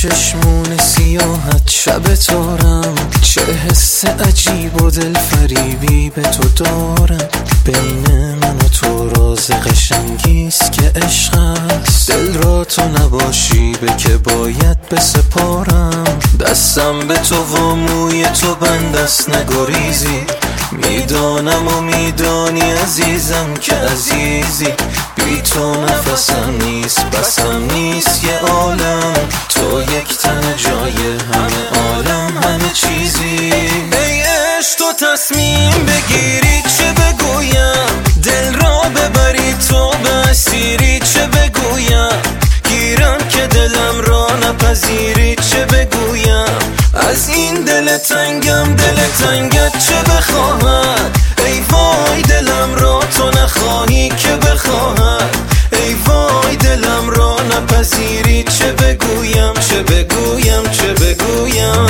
چشمون سیاحت شب تارم، چه حس عجیب و دل فریبی به تو دارم. بین من و تو راز قشنگیست که عشق است، دل را تو نباشی به که باید بسپارم. دستم به تو و موی تو بند است نگریزی، میدانم و میدانی عزیزم که عزیزی. بی تو نفسم نیست بسم نیست یه عالم، تو یک تن جای همه عالم همه چیزی. ای عشق تو تصمیم بگیری چه بگویم، دل را ببری تو به اسیری چه بگویم. گیرم که دلم را نپذیری چه بگویم. از این دل تنگم دل تنگت چه بخواهد. ای وای دلم را تو نخواهی که بخواهد. ای وای دلم را نپذیری چه بگویم چه بگویم چه بگویم.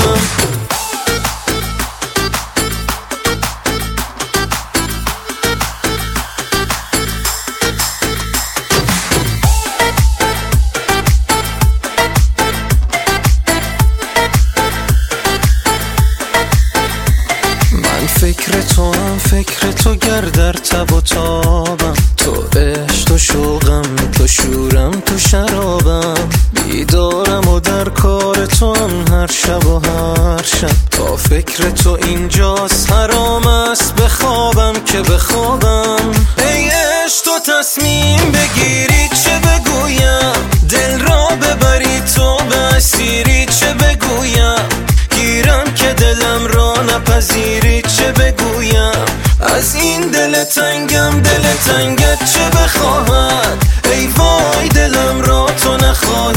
فکر تو هم فکر تو گر در تب و تابم، تو عشق تو شوقم تو شورم تو شرابم. بیدارم و در کار تو هم هر شب و هر شب، تا فکر تو اینجاست حرام است بخوابم که بخوابم. ای عشق تو تصمیم بگیری چه بگویم، دل را ببری تو به اسیری چه بگویم. گیرم که دلم را نپذیری چه بگویم. از این دل تنگم دل تنگت چه بخواهد. ای وای دلم را تو نخواهی